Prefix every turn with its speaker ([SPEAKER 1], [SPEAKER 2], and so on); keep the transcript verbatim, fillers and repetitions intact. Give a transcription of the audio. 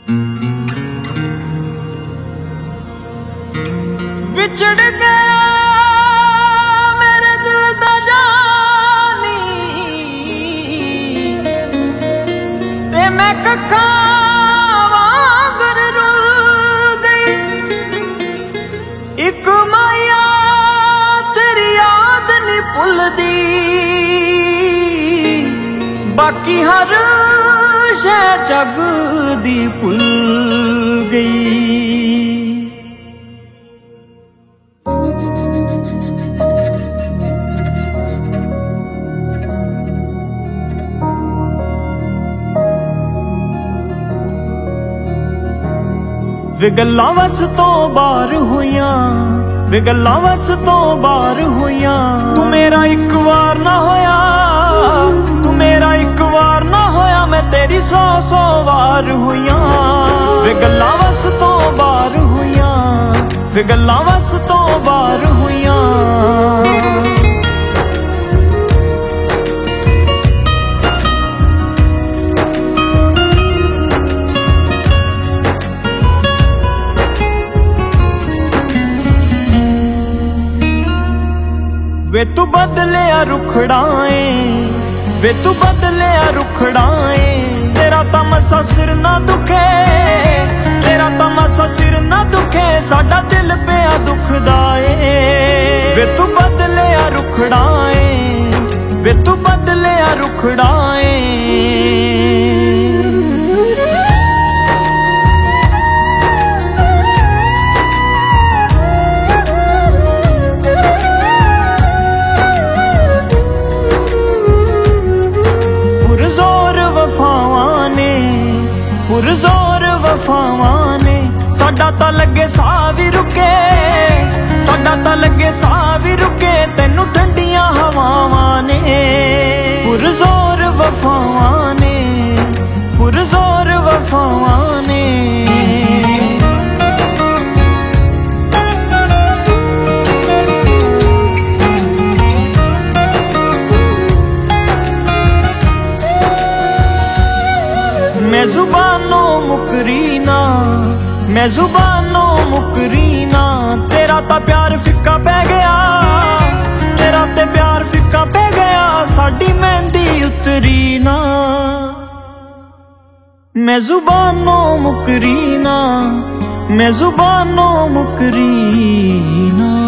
[SPEAKER 1] ਵਿਛੜ ਗਿਆ ਮੇਰੇ ਦਿਲ ਦਾ ਜਾਨੀ ਤੇ ਮੈਂ ਕੱਖਾਂ ਵਾਂਗਰ ਰੁਲ ਗਈ। ਇੱਕ ਮਾਇਆ ਤੇਰੀ ਯਾਦ ਨੀ ਭੁੱਲਦੀ, ਬਾਕੀ ਹਰ ਸ਼ੈ ਜਗ ਦੀ ਭੁੱਲ ਗਈ। ਵੇ ਗੱਲਾਂ ਵਸ ਤੋਂ ਬਾਹਰ ਹੋਈਆਂ, ਵੇ ਗੱਲਾਂ ਵਸ ਤੋਂ ਬਾਹਰ ਹੋਈਆਂ। ਤੂੰ ਮੇਰਾ ਇੱਕ ਵਾਰ ਨਾ ਹੋਇਆ, ਤੂੰ ਮੇਰਾ ਇੱਕ ਵਾਰ ਨਾ ਹੋਇਆ, ਮੈਂ ਤੇਰੀ ਸੌ ਸੌ ਵਾਰ ਹੋਈਆਂ। ਵੇ ਗੱਲਾਂ ਵਸ ਤੋਂ ਬਾਹਰ ਹੋਈਆਂ, ਵੇ ਗੱਲਾਂ ਵਸ ਤੋਂ ਬਾਹਰ ਹੋਈਆਂ। ਵੇ ਤੂੰ ਬਦਲਿਆ ਰੁਖੜਾ ਏ, ਵੇ ਤੂੰ ਬਦਲਿਆ ਰੁਖੜਾ ਏ। ਤੇਰਾ ਤਾਂ ਮਸਾ ਸਿਰ ਨਾ ਦੁਖੇ, ਤੇਰਾ ਤਾਂ ਮਸਾ ਸਿਰ ਨਾ ਦੁਖੇ, ਸਾਡਾ ਦਿਲ ਪਿਆ ਦੁਖਦਾ ਏ। ਵੇ ਤੂੰ ਬਦਲਿਆ ਰੁਖੜਾ ਏ, ਵੇ ਤੂੰ ਬਦਲਿਆ ਰੁਖੜਾ ਏ। ਪੁਰਜ਼ੋਰ ਵਫਾਵਾਂ ਨੇ, ਸਾਡਾ ਤਾਂ ਲੱਗੇ ਸਾਹ ਵੀ ਰੁਕੇ, ਸਾਡਾ ਤਾਂ ਲੱਗੇ ਸਾਹ ਵੀ ਰੁਕੇ, ਤੈਨੂੰ ਠੰਡੀਆਂ ਹਵਾਵਾਂ ਨੇ। ਪੁਰਜ਼ੋਰ ਵਫਾਵਾਂ ਨੇ, ਪੁਰਜ਼ੋਰ ਵਫਾਵਾਂ ਨੇ। मैं जुबानों मुकरी ना, मैं जुबानों मुकरी ना। तेरा ता प्यार फिक्का पै गया, तेरा ते प्यार फिक्का पै गया, साडी मेहंदी उतरी ना। मैं जुबानों मुकरी ना, मैं जुबानों मुकरी ना।